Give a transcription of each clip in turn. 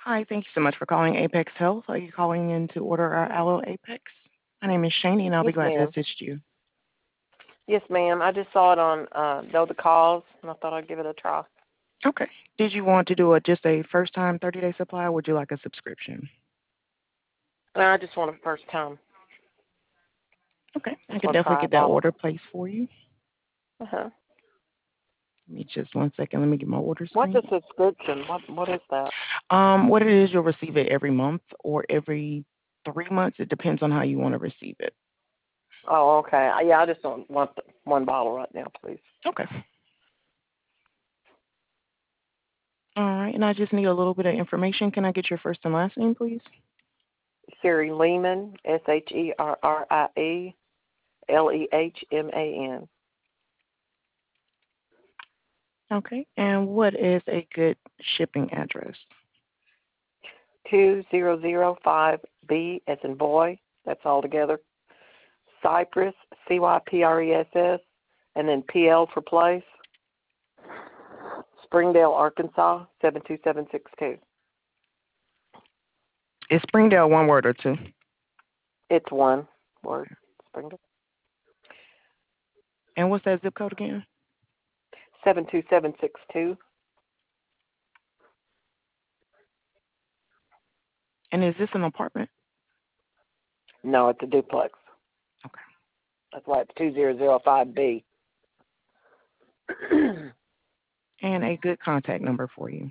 Hi, thank you so much for calling Apex Health. Are you calling in to order our Aloe Apex? My name is Shani, and I'll be Yes, glad to ma'am. assist you. Yes, ma'am. I just saw it on Know the Cause, and I thought I'd give it a try. Okay. Did you want to do just a first time 30-day supply, or would you like a subscription? I just want a first time. Okay. I Just can want to definitely try a get that bottle. order placed for you. Uh-huh. Give me just 1 second. Let me get my order What's screen. a subscription? What is that? What it is, you'll receive it every month or every 3 months. It depends on how you want to receive it. Oh, okay. Yeah, I just don't want one bottle right now, please. Okay. All right. And I just need a little bit of information. Can I get your first and last name, please? Sherry Lehman, SherrieLehman. Okay. And what is a good shipping address? 2005B as in boy. That's all together. Cypress, Cypress, and then PL for place. Springdale, Arkansas, 72762. Is Springdale one word or two? It's one word, Springdale. And what's that zip code again? 72762. And is this an apartment? No, it's a duplex. Okay. That's why it's 2005B. And a good contact number for you.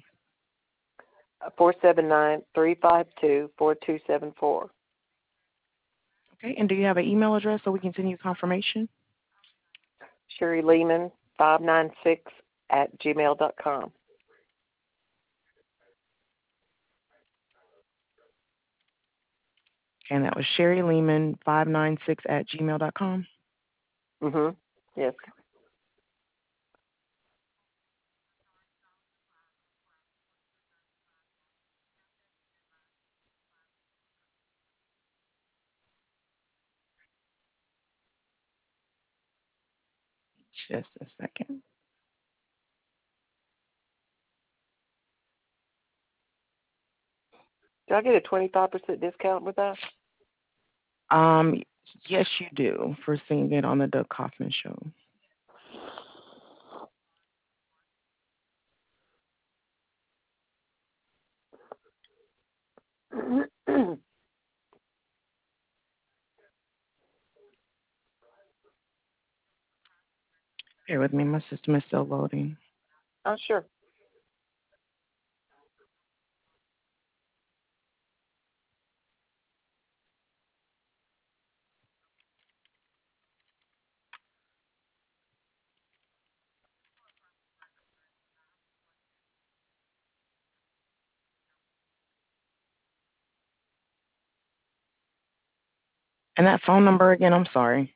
479-352-4274. Okay. And do you have an email address so we can send you confirmation? Sherry Lehman 596 at gmail.com. And that was Sherry Lehman 596 at gmail.com. Mhm. Yes. Just a second. Do I get a 25% discount with that? Um, yes, you do for seeing it on the Doug Kaufman show. Bear with me, my system is still loading. Oh, sure. And that phone number again, I'm sorry.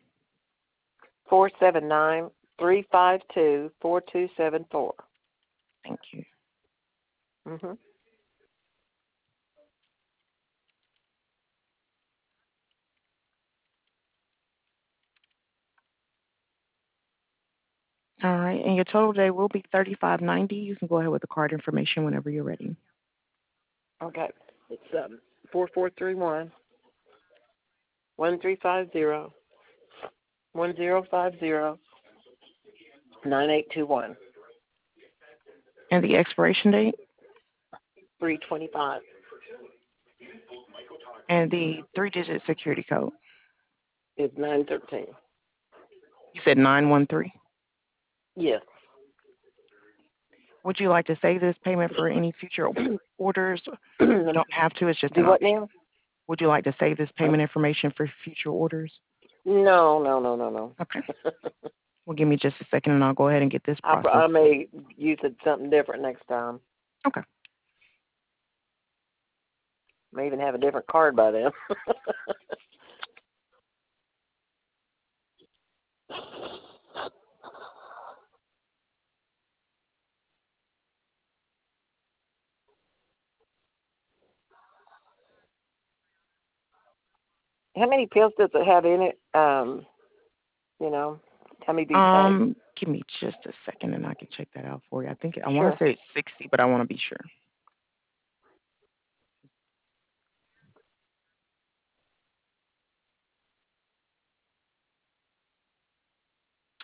479-352-4274. Thank you. Mhm. All right. And your total day will be $35.90. You can go ahead with the card information whenever you're ready. Okay. It's 4431 1350 1050 9821 And the expiration date 325 and the 3-digit security code. is 913. You said 913. Yes. Would you like to save this payment for any future orders? You don't have to. It's just Do an what option. now? Would you like to save this payment information for future orders? No. Okay. Well, give me just a second, and I'll go ahead and get this I processed. may use it something different next time. Okay. May even have a different card by then. How many pills does it have in it? How many do you take? Give me just a second, and I can check that out for you. I want Sure. to say it's 60, but I want to be sure.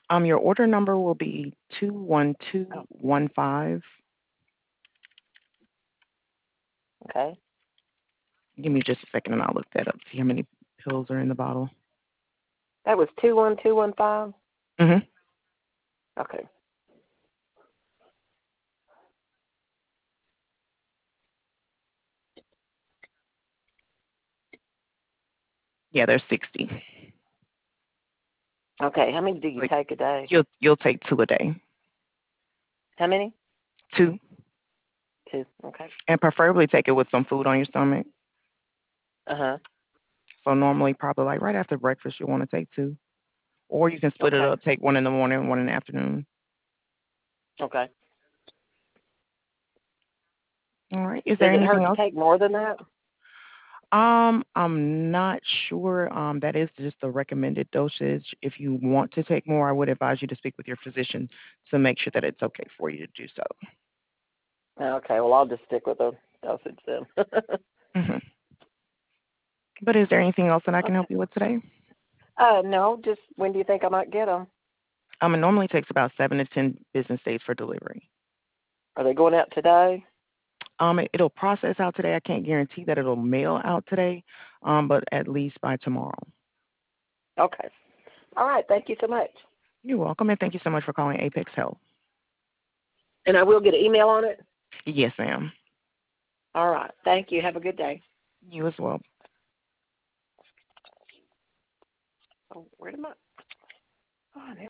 Your order number will be Oh, 21215. okay. Give me just a second and I'll look that up, see how many pills are in the bottle. That was 21215? hmm Okay. Yeah, there's 60. Okay. How many do you So take a day? you'll take two a day. How many? Two. Two. Okay. And preferably take it with some food on your stomach. Uh-huh. So normally probably like right after breakfast you'll want to take two. Or you can split it Okay. up, take one in the morning and one in the afternoon. Okay. All right. Is there Does it anything hurt to else? take more than that? I'm not sure. That is just the recommended dosage. If you want to take more, I would advise you to speak with your physician to make sure that it's okay for you to do so. Okay. Well, I'll just stick with the dosage then. hmm But is there anything else that I can Okay. help you with today? No. Just when do you think I might get them? It normally takes about 7 to 10 business days for delivery. Are they going out today? It'll process out today. I can't guarantee that it'll mail out today, but at least by tomorrow. Okay. All right. Thank you so much. You're welcome, and thank you so much for calling Apex Health. And I will get an email on it? Yes, ma'am. All right. Thank you. Have a good day. You as well. Oh, where did my... Oh,